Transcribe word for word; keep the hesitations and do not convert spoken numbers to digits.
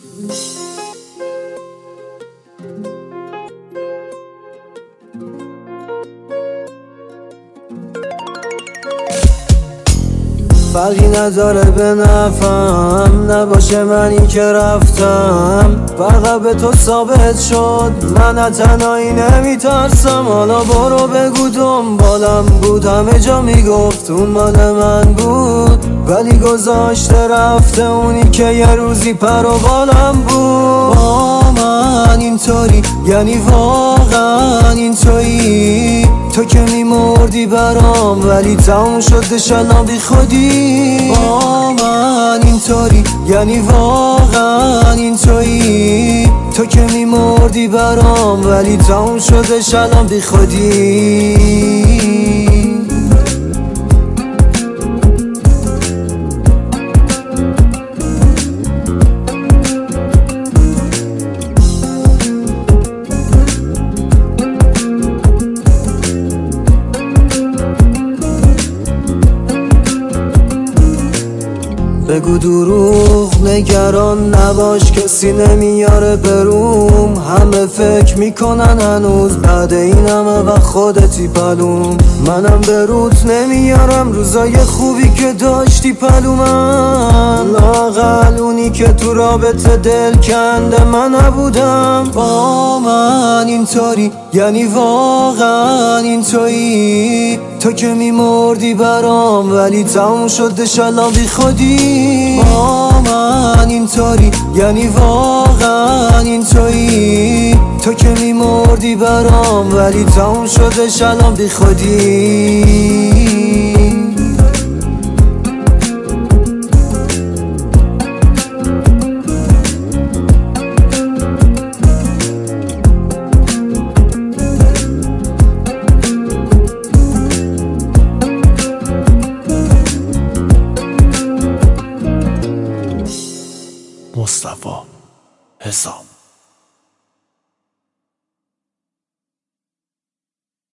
فرقی نداره به نفهم نباشه منی که رفتم، فرق به تو ثابت شد من از تنهایی نمیترسم. حالا برو بگو دنبالم بود، همه جا میگفت اون مال من بود، ولی گذاشته رفته اونی که یه روزی پر و بالم بود. با من اینطوری یعنی واقعا اینطوری، تو که میمردی برام ولی تموم شده شلام بی خودی. با من اینطوری یعنی واقعا اینطوری، تو که میمردی برام ولی تموم شده شلام بی خودی. بگو دروغ نگران نباش، کسی نمیاره بروم، همه فکر میکنن هنوز بعد این همه و خودتی پلوم. منم به روت نمیارم روزای خوبی که داشتی پلومن، لااقل اونی که تو رابطه دل کنده من نبودم. با من اینطوری یعنی واقعا اینطوری، تو که میمردی برام ولی تموم شده شلام بی خودی. با من اینطوری یعنی واقعا اینطوری، تو که میمردی برام ولی تموم شده شلام بی خودی. مصطفی حسام.